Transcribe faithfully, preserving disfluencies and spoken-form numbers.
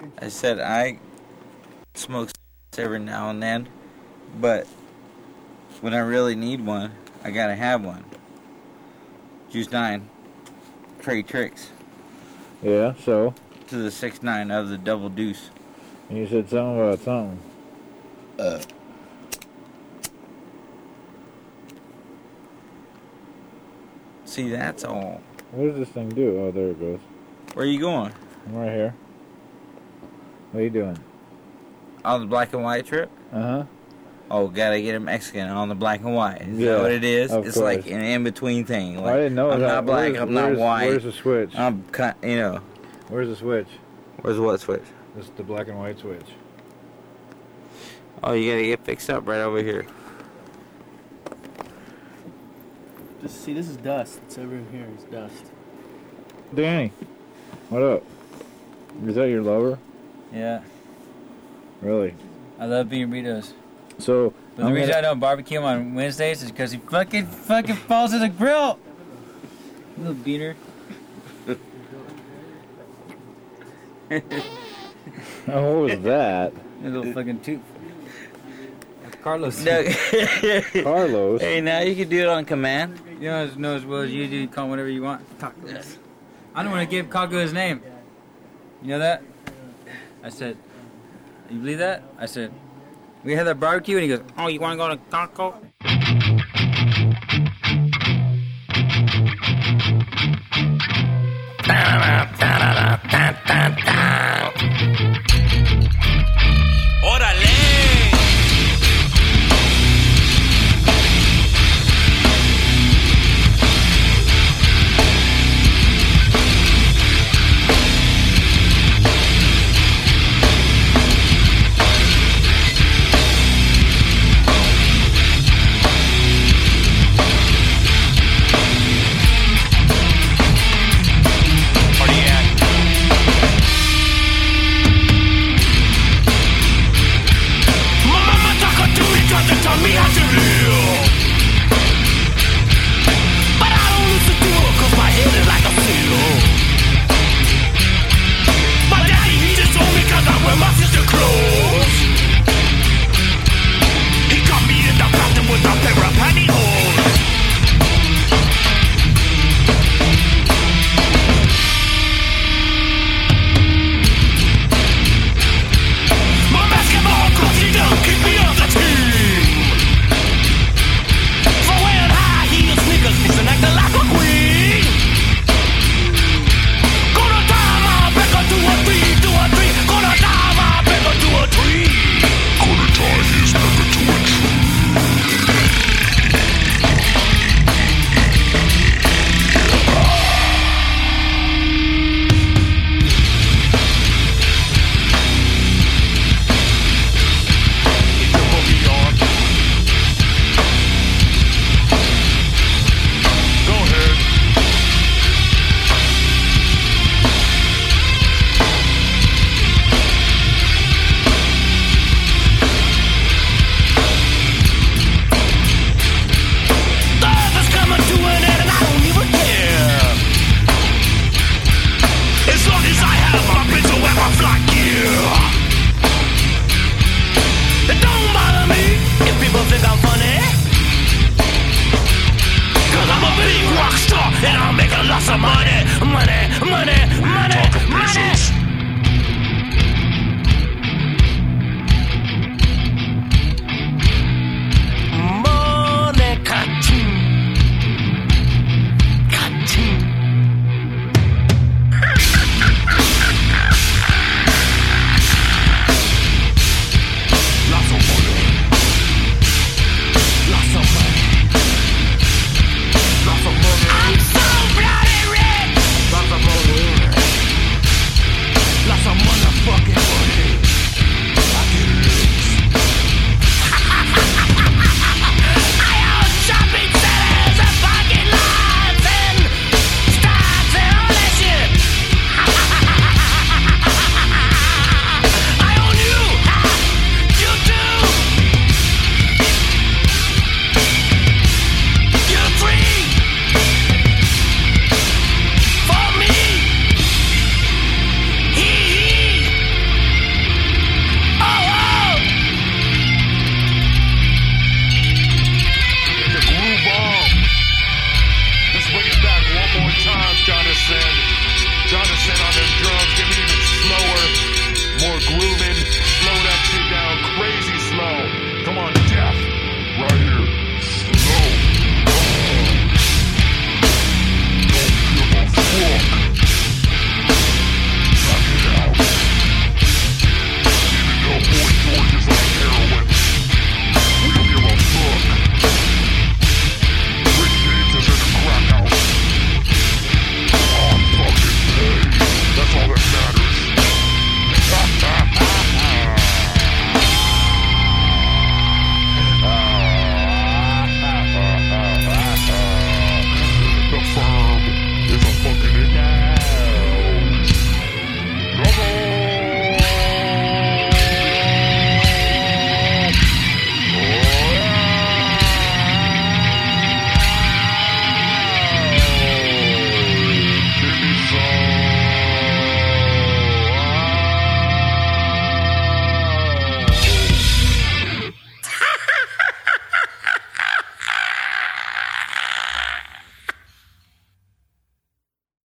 I said I smoke every now and then, but when I really need one, I gotta have one. Juice nine, Trey Tricks. Yeah, so? To the six nine of the Double Deuce. And you said something about something. Uh. See, that's all. What does this thing do? Oh, there it goes. Where are you going? I'm right here. What are you doing? On the black and white trip? Uh-huh. Oh, gotta get a Mexican on the black and white. Is yeah, that what it is? Of It's course. like an in-between thing. Like, well, I didn't know I'm that. not black, Where's, I'm not where's, white. Where's the switch? I'm, you know. Where's the switch? Where's what switch? This is the black and white switch. Oh, you gotta get fixed up right over here. Just see, this is dust. It's over here. It's dust. Danny, what up? Is that your lover? Yeah. Really? I love bean burritos. So, But the I'm reason gonna- I don't barbecue 'em on Wednesdays is because he fucking fucking falls in the grill. Little beaner. Oh, what was that? A little fucking tooth. Carlos. No. Carlos. Hey, now you can do it on command. You know as, know as well as you do. You call him whatever you want. Tacos. I don't want to give Kago his name. You know that? I said, you believe that? I said, we had that barbecue, and he goes, oh, you want to go to Taco?